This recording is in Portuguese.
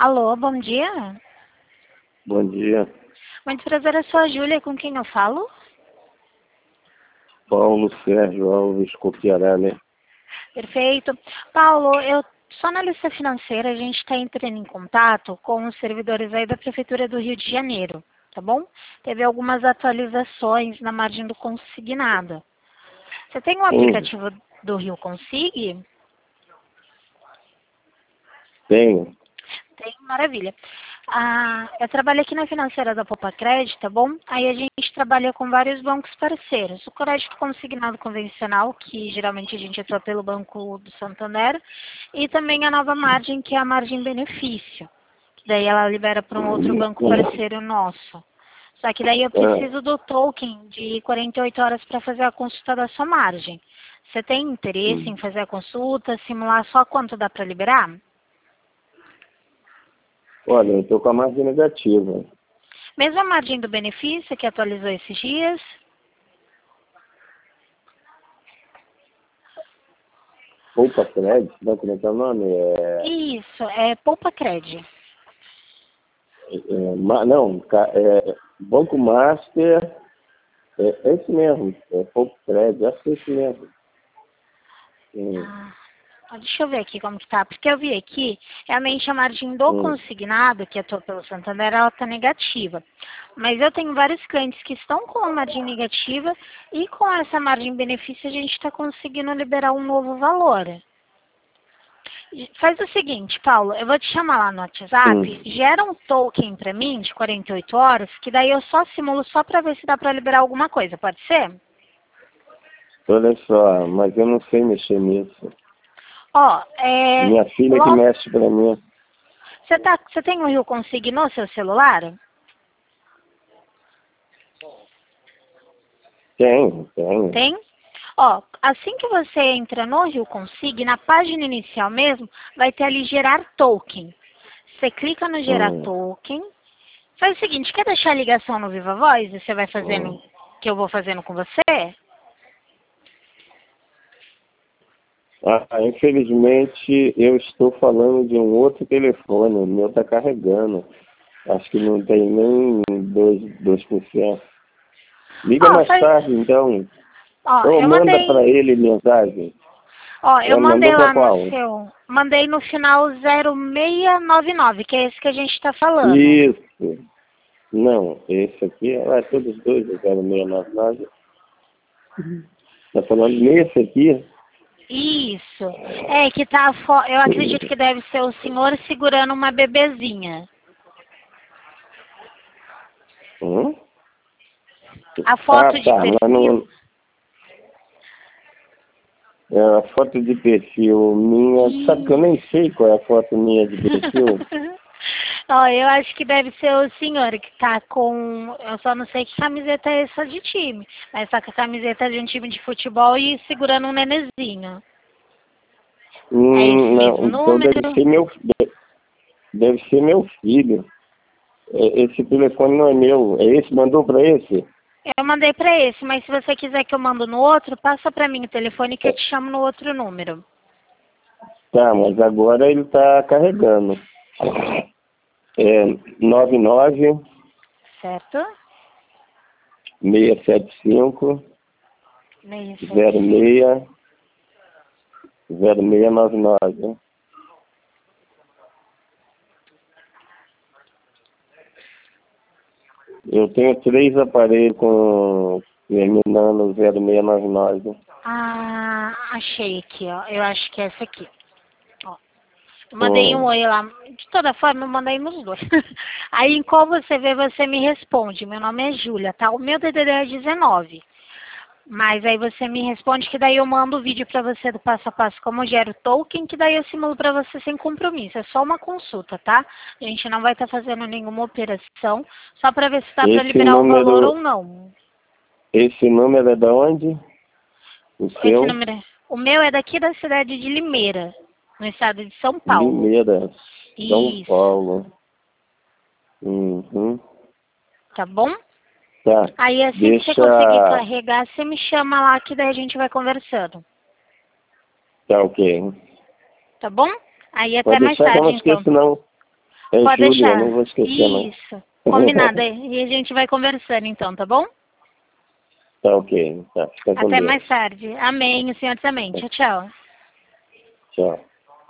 Alô, bom dia. Bom dia, Muito prazer, eu sou a Júlia, com quem eu falo? Paulo Sérgio Alves Copiará, né? Perfeito. Paulo, eu sou analista financeira, a gente está entrando em contato com os servidores aí da Prefeitura do Rio de Janeiro, tá bom? Teve algumas atualizações na margem do consignado. Você tem o aplicativo do Rio Consig? Tenho. Tem, maravilha. Eu trabalho aqui na financeira da Poupa Crédito, tá bom? Aí a gente trabalha com vários bancos parceiros. O crédito consignado convencional, que geralmente a gente atua pelo Banco do Santander, e também a nova margem, que é a margem benefício. Que daí ela libera para um outro banco parceiro nosso. Só que daí eu preciso do token de 48 horas para fazer a consulta da sua margem. Você tem interesse em fazer a consulta, simular só quanto dá para liberar? Olha, eu estou com a margem negativa. Mesmo a margem do benefício que atualizou esses dias? Poupa Crédito, vai comentar o nome? Isso, é Poupa Cred. Banco Master, é esse mesmo, é Poupa Crédito, acho que é esse mesmo. Deixa eu ver aqui como que tá, porque eu vi aqui, realmente a margem do consignado, que atua pelo Santander, ela tá negativa. Mas eu tenho vários clientes que estão com a margem negativa e com essa margem benefício a gente está conseguindo liberar um novo valor. Faz o seguinte, Paulo, eu vou te chamar lá no WhatsApp, gera um token para mim de 48 horas, que daí eu só simulo só para ver se dá para liberar alguma coisa, pode ser? Olha só, mas eu não sei mexer nisso. Minha filha que mexe para mim. Você tem o Rio Consig no seu celular? Tenho. Tem? Assim que você entra no Rio Consig, na página inicial mesmo, vai ter ali gerar token. Você clica no gerar token. Faz o seguinte, quer deixar a ligação no Viva Voz? E você vai fazendo o que eu vou fazendo com você? Infelizmente, eu estou falando de um outro telefone, o meu está carregando. Acho que não tem nem 2%. Liga mais tarde, então. Ou manda para ele mensagem. Eu mandei lá qual? no seu... Mandei no final 0699, que é esse que a gente está falando. Isso. Não, esse aqui, todos os dois, 0699. Está falando nesse aqui? Isso. É que tá... Eu acredito que deve ser o senhor segurando uma bebezinha. A foto de perfil... A foto de perfil minha... Sabe que eu nem sei qual é a foto minha de perfil? Eu acho que deve ser o senhor que tá com... Eu só não sei que camiseta é essa de time. Mas tá com a camiseta de um time de futebol e segurando um nenezinho. É esse mesmo número? Deve ser meu filho. Esse telefone não é meu. É esse? Mandou para esse? Eu mandei para esse, mas se você quiser que eu mando no outro, passa para mim o telefone que eu te chamo no outro número. Tá, mas agora ele tá carregando. 99... Certo? 675... 0699. Eu tenho 3 aparelhos terminando 0699. Achei aqui, ó. Eu acho que é essa aqui. Eu mandei um oi lá. De toda forma, eu mandei nos dois. Aí, em qual você vê, você me responde. Meu nome é Júlia, tá? O meu DDD é 19. Mas aí você me responde que daí eu mando o vídeo para você do passo a passo como gero token, que daí eu simulo para você sem compromisso. É só uma consulta, tá? A gente não vai estar fazendo nenhuma operação, só para ver se dá para liberar o valor ou não. Esse número é de onde? O meu é daqui da cidade de Limeira, no estado de São Paulo. Limeira, São Paulo. Tá bom? Tá. Aí assim que você conseguir carregar, você me chama lá que daí a gente vai conversando. Tá ok. Tá bom? Aí até mais tarde, então. Não. É Pode Júlia, deixar. não vou esquecer, não. Isso. Combinado. E a gente vai conversando então, tá bom? Tá ok. Tá, fica com Até Deus. mais tarde. Amém. O Senhor também. Tchau, tchau. Tchau.